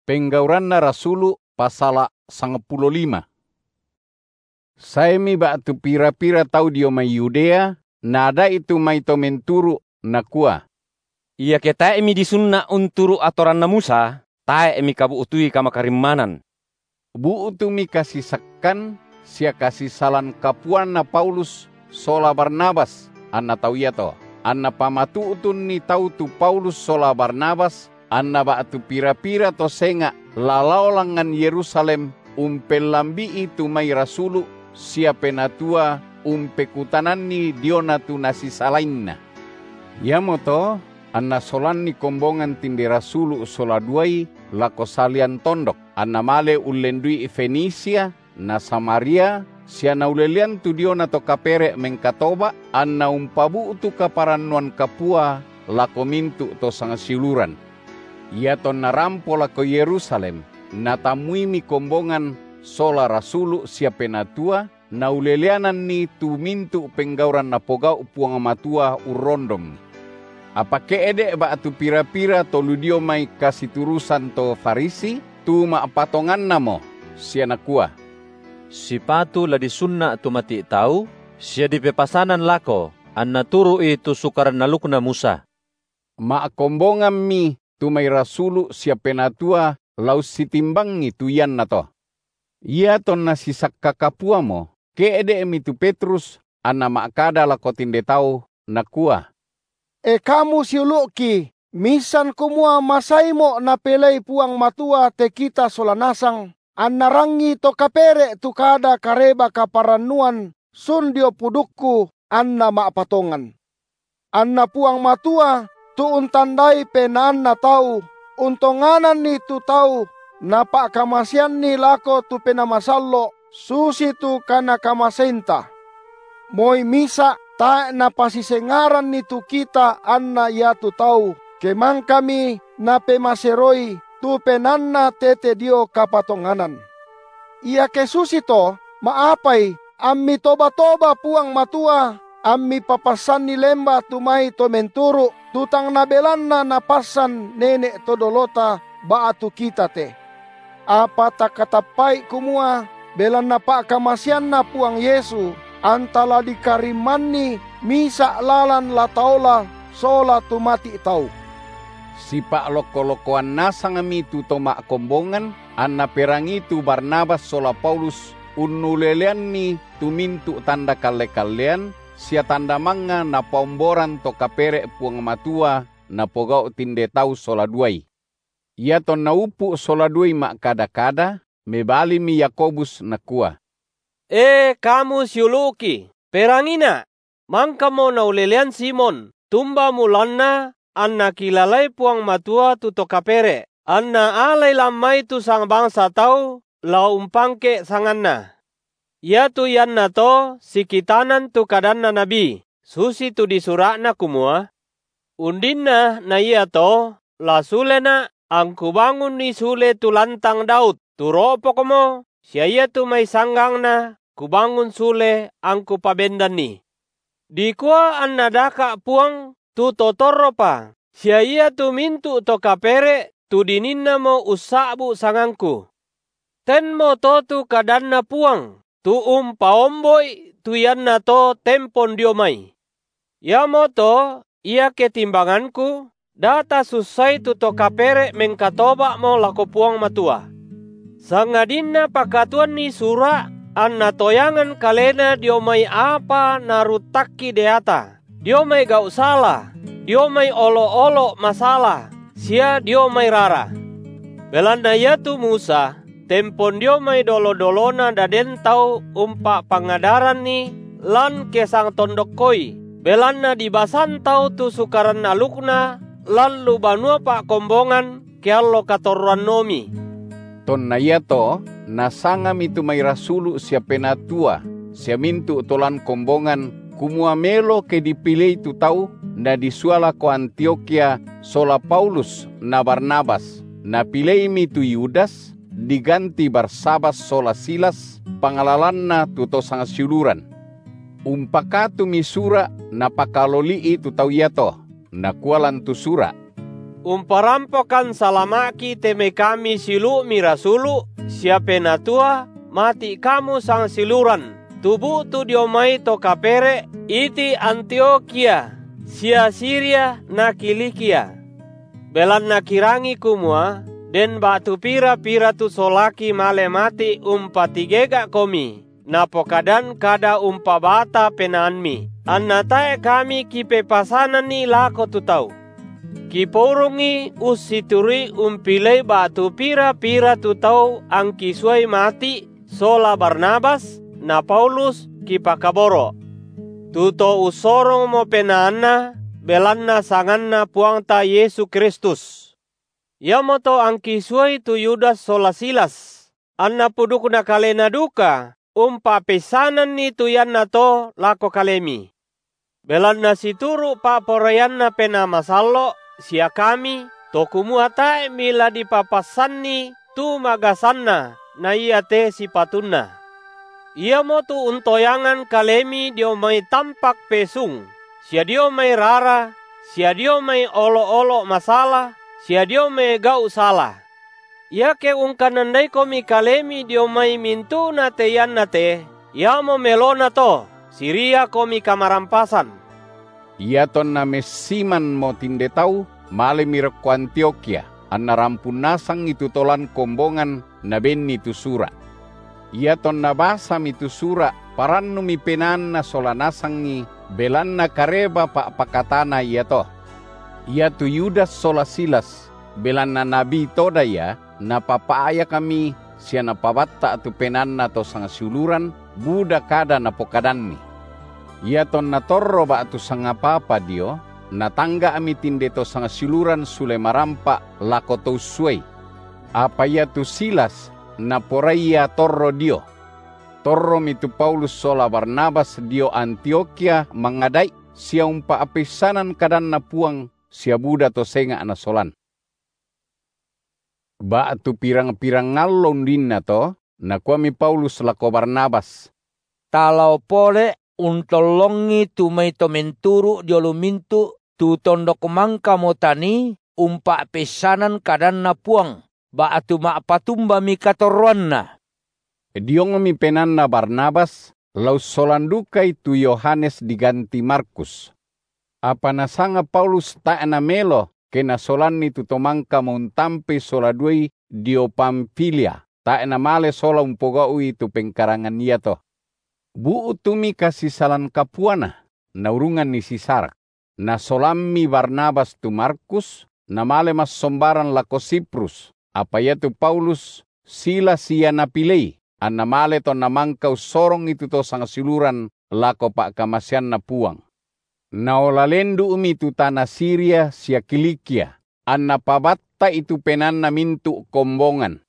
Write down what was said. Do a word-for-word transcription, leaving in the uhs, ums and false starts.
Penggauranna Rasulu pasala sangepuluh lima. Saemi batu pira-pira tau dio mai Yudea, nada itu mai to menturu nakua. Ia kita emi disunna unturu atoran na Musa, tae emi kabu utui kama karimanan. Bu utumi kasih sakkan, sia kasih salan kapuan na Paulus sola Barnabas, anna tau ia to. Anna pamatu utun ni tau tu Paulus sola Barnabas, anna batu pira-pira to senga lalaolangan Yerusalem umpel lambi itu mai Rasulu sia penatua umpekutanan ni diona tu nasi salainna. Ya moto anna solan ni kombongan tinde Rasulu sola duai lako salian tondok anna male ulendui Fenisia na Samaria sia na ulelian tu diona to kapere mengkatoba anna umpabu tu kaparanuan kapua lako mintu to sangasiluran. Ia ton narampo lako Yerusalem, natamui mi kombongan sola Rasulu sia penatua, na uleleanan ni tu mintu penggauran na pogau puang matua urondom. Apa keede ba atu pira-pira to ludio mai kasih turusan to Farisi, tu ma patongan namo, sia nakua. Si patu la disunna tu mati tau, sia dipepasanan lako, anna turu itu sukaran nalukna Musa. Ma kombongan mi, tu may Rasulu sia penatua lau sitimbang itu yan na to. Ia ton nasisak kakapua mo, keede emi tu Petrus, anna makada lako tinde tau, nakua. E kamu siuluki, misan kumua masaimo na pelay puang matua te kita solanasang, anna rangi to kapere tu kada kareba kaparanuan, sundio pudukku, anna maapatongan. Anna puang matua, tuun tandai penaan na tau, untonganan ni tu tau, napa kamasian ni lako tu penamasallo, susi tu kana kamasenta. Moy misa, ta na pasisengaran ni tu kita anna ya tu tau, kemang kami na pemaseroi tu penanna tete dio kapatonganan. Ia ke susi to, maapay, ammi toba-toba puang matua, ammi papasan ni lemba tumay to menturu, tutang nabelan na napasan nenek todolota baatu kita te. Apa tak katapay kumua belan na pa kamasian na puang Yesu antala di karimanni misa lalan lataola sola tumati tau. Si pak loko-lokoan nasang mi tu toma kombongan anna perangi tu Barnabas sola Paulus unulelean ni tumintu tanda kale-kalean sia tanda manga na paumboran to kapere puang matua na pogau tinde tau sola duai. Ia ton na upu sola duai mak kada-kada, mebali mi Yakobus nakua. Eh kamu siuluki, perangina, mangka mo na ulelean Simon, tumba mulanna, anna kilalay puang matua tu to kapere, anna alay lamay tu sang bangsa tau, lau umpangke sanganna. Ia tu yan na to, sikitanan tu kadan na nabi, susi tu disurakna kumua. Undin na na ia to, la sule na, ang kubangun ni sule tu lantang Daud, tu ropok mo, siya ia tu may sanggang na, kubangun sule ang kupabendan ni. Di kuwa an nadaka puang, tu totoro pa, siya ia tu mintu to kapere, tu dininna mo usabu sangangku. Ten mo to tu kadan na puang, tu umpaomboy tu yan na to tempon diomay. Ya mo to, iya ketimbanganku, data susay tu to kapere mengkatoba mo lako puang matua. Sangadin na pakatuan ni sura, an natoyangan kalena diomay apa narutaki deata. Diomay gau salah, diomay olo-olo masalah, sia diomay rara. Belanda ya tu Musa, tempon dio may dolo-dolona daden tau umpa pangadaran ni lan kesang tondok koi. Belan na dibasan tau tu sukaran alukna lan lubanua pa kombongan kialo katoruan nomi. Ton na yato, nasangam itu may Rasulu sia penatua, sia mintu tolan kombongan, kumua melo ke dipilih tu tau, na disuala ko Antioquia sola Paulus na Barnabas, na pilih mi tu Yudas, diganti Barsabas sola Silas, pangalalan na tuto sang siuluran. Umpakatu mi sura na pakaloli itu tau yato, na kualan tu sura. umparampokan salamaki teme kami silu mirasulu, siape natua, mati kamu sang siluran, tubuh tu diomai to kapere, iti Antioquia, sia Syria na Kilikia. Belan na kirangi kumua, den batu pira-pira tu solaki male mati umpatigega komi, na pokadan kada umpabata penanmi. Anna tae kami kipe pasanan ni lako tu tau. Kiporungi usituri umpilei batu pira-pira tu tau ang kisuai mati sola Barnabas na Paulus kipakaboro. Tuto usorong mo penana belanna sanganna puangta Yesu Kristus. Yamoto ang kisuai tu Yudas sola Silas. Anna puduk na kalena duka umpa pesanan ni tuyan na to lako kalemi. Belanna situru pa porayan na penamasallo sia kami to kumuatae mila dipapasanni tu magasanna na iya te sipatunna. Ia mo tu untoyangan kalemi dio may tampak pesung, sia dio may rara, sia dio may olo-olo masalah, sia dio may gau salah. Ia ke ungkanandai komi kalemi dio may mintu na te yan na te, ia mo melona to, siria komi kamarampasan. Ia ton na mesiman mo tinde tau, male mirko Antioquia, anna rampun nasang itu tolan kombongan na benni tu sura. Ia ton na basam itu sura, parannu mi penan na sola nasangi, belan na kareba pa pakatana ia to. Ia tu Yudas sola Silas, belan na nabi toda ia, na papaaya kami, siya na pabatta tu penan na to sang siuluran, buda kada na pokadanmi. Ia ton na torro ba atu sanga papa dio, na tangga ami tinde to sanga siluran sule marampa lako to suai. Apa ia tu Silas na poraya torro dio. Torro mi tu Paulus sola Barnabas dio Antioquia mangadai sia umpa apesanan kadan na puang sia buda to senga na solan. Ba atu pirang-pirang ngalon din na to, na kuami Paulus lako Barnabas. Talau pole untolongi tu may tomenturu diolumintu tu tondok mangka motani umpa pesanan kadan na puang ba atu maapatumba mi katorwan na. Diong mi penan na Barnabas lau solandukai tu Yohanes diganti Markus. Apa nasanga Paulus ta na melo kena solan ni tu tomangka montampe sola duai dio Pamfilia ta na male sola umpogaui tu pengkarangan ia to. Bu utumi kasih salan kapuana, na urungan ni si Sarak, na solammi Barnabas tu Markus, na male mas sombaran lako Siprus, apa ya tu Paulus, Silas siya napilei, an na male to namangkau sorong itu to sang siluran lako pak kamasyan na puang. Na olalendu umi tu tanah Syria siya Kilikia, an na pabatta itu penan na mintu kombongan,